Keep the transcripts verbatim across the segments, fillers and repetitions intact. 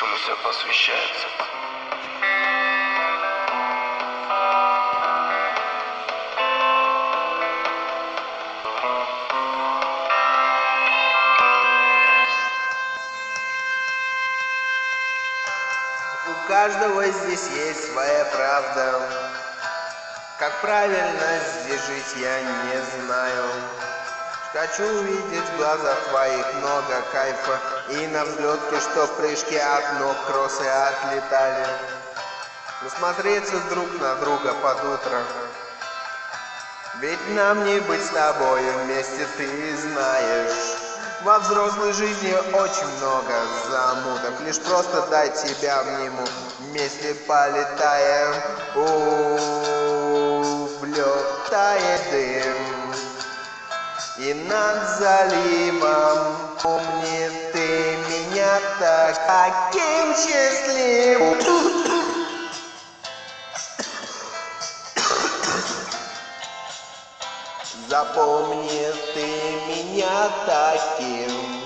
Свыше посвящается. У каждого здесь есть своя правда. Как правильно здесь жить, я не знаю. Хочу увидеть в глазах твоих много кайфа. И на взлетке, что в прыжке от ног кроссы отлетали. Насмотреться друг на друга под утро. Ведь нам не быть с тобою вместе, ты знаешь. Во взрослой жизни очень много замуток. Лишь просто дай тебя обниму, вместе полетаем. У-у-у, влетает дым. И над заливом помни ты меня так, таким счастливым. Запомни ты меня таким,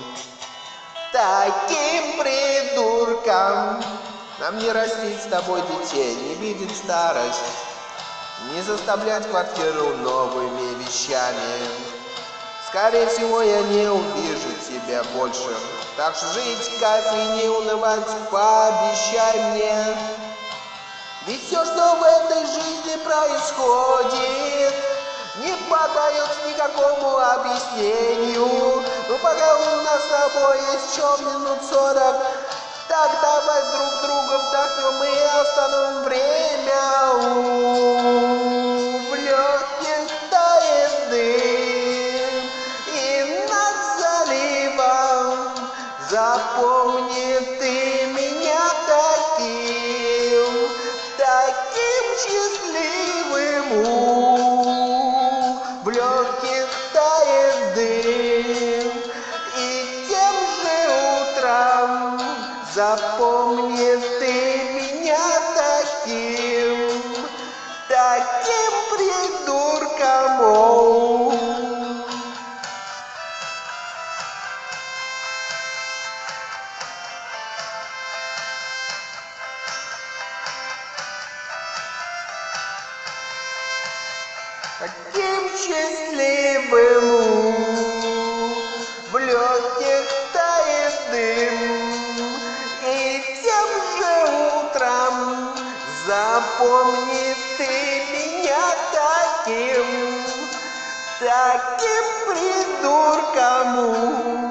таким придурком. Нам не растить с тобой детей, не видеть старость, не заставлять квартиру новыми вещами. Скорее всего, я не увижу тебя больше. Так что жить в кайфе и не унывать, пообещай мне. Ведь все, что в этой жизни происходит, не поддается никакому объяснению. Но пока у нас с тобой есть еще минут сорок, так давай друг друга вдохнем и остановим время. У-у-у, в легких тает дым, и над заливом запомни ты меня таким, таким счастливым. В легких тает дым, и тем же утром запомни ты меня таким, таким придурком. О-о-о. Таким счастливым. В легких тает дым, и тем же утром запомни ты меня таким, таким придурком.